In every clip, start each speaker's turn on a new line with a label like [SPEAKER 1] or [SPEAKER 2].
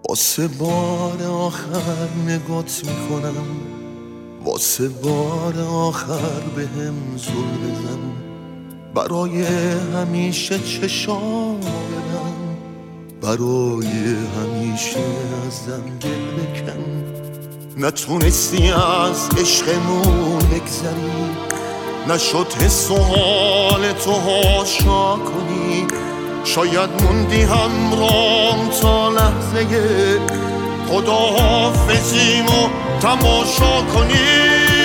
[SPEAKER 1] واسه بار آخر نگات میکنم، واسه بار آخر بهم زل بزن، برای همیشه چشام ببند، برای همیشه ازم گل بکن. نتونستی از عشقمون بگذری، نشد حس و حال تو هاشا کنی، شاید موندی همرام تا لحظه خداحافظیمو تماشا کنی.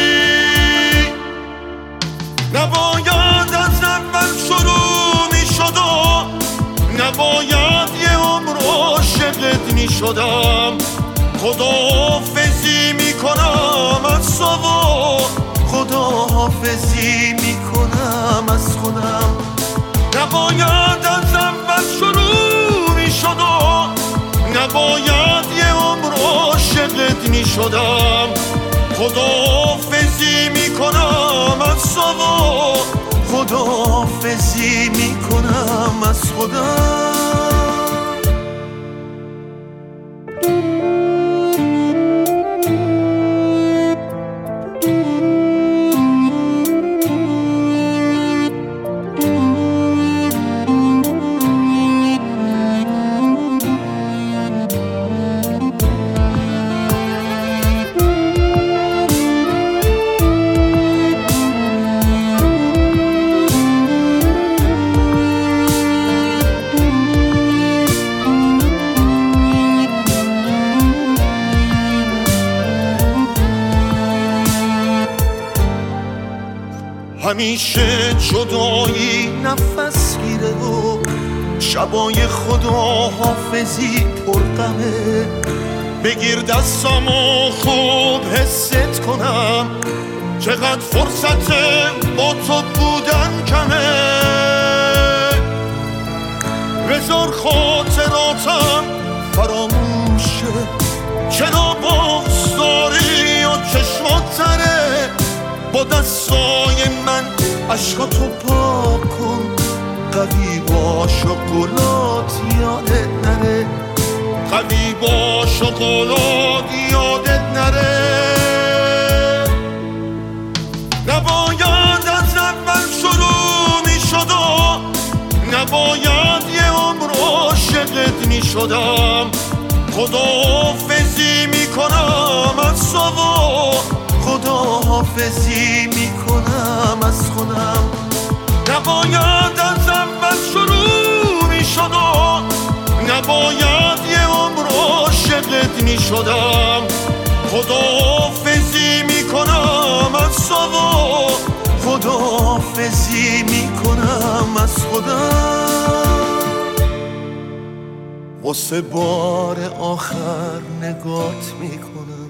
[SPEAKER 1] نباید از اول شروع میشد و نباید یه عمر عاشقت میشدم. خداحافظی میکنم از تو و خداحافظی میکنم از خودم. نباید از اول شروع میشد و نباید یه عمر عاشقت میشدم. خداحافظی میکنم از تو و خداحافظی میکنم از خودم. همیشه جدایی نفس گیره و شبای خداحافظی پرغمه. بگیر دستامو خوب حست کنم، چقدر فرصت با تو بودن کمه. بذار خاطراتم فراموشه، چرا باز داری و چشمات تره. با دستای من عشقاتو پاک کن، قوی باش و قولات یادت نره، قوی باش و قولات یادت نره. نباید از اول شروع میشد و نباید یه عمر عاشقت میشدم. خداحافظی میکنم از تو و خداحافظی میکنم از خودم. نباید از اول شروع میشد و نباید یه عمر عاشقت میشدم. خداحافظی میکنم از تو و خداحافظی میکنم از خودم. واسه بار آخر نگات میکنم،